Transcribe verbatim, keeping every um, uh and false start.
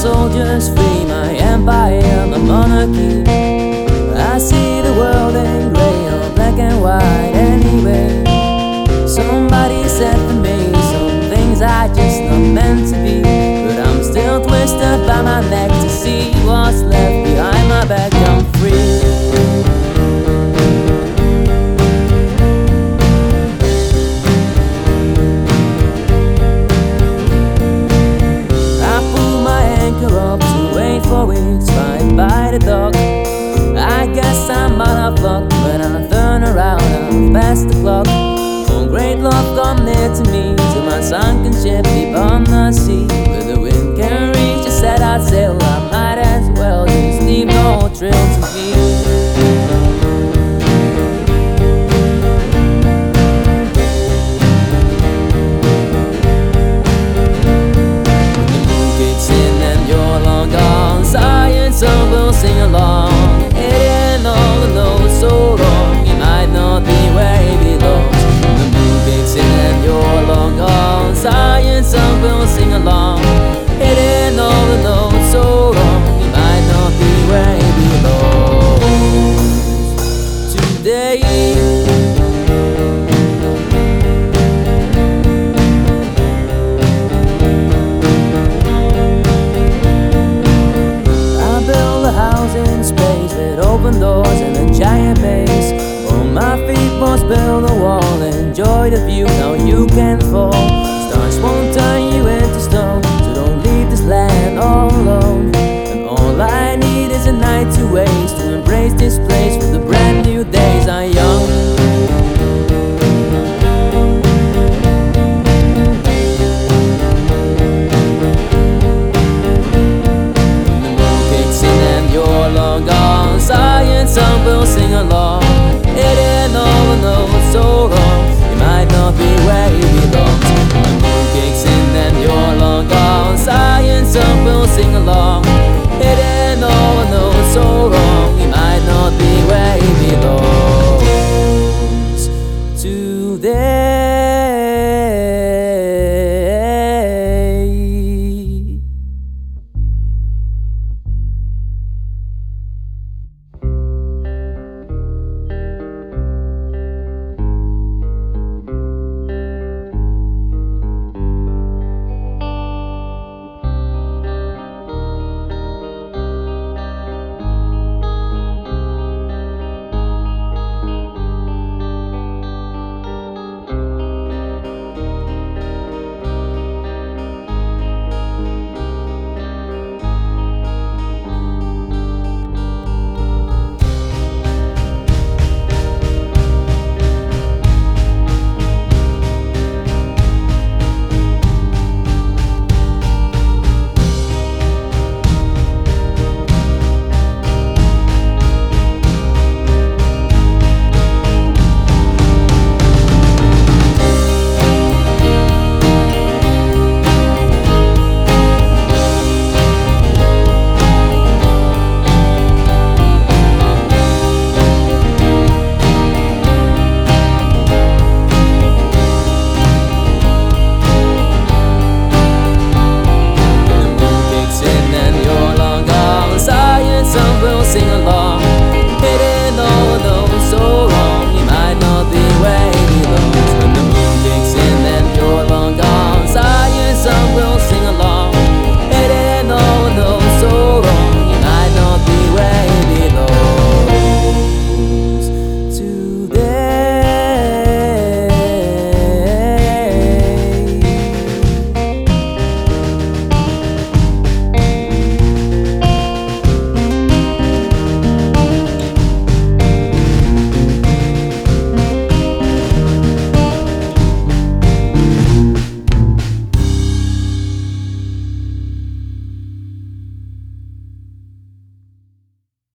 soldiers free my empire, my monarchy. I see the world in grey or black and white anyway. Somebody said to me some things I just not meant to be, but I'm still twisted by my neck to see what's left behind my back. I'm free. For weeks, right by the dock. I guess I'm out of luck when I turn around and past the clock. Oh, great love, come near to me, to my sunken ship deep on the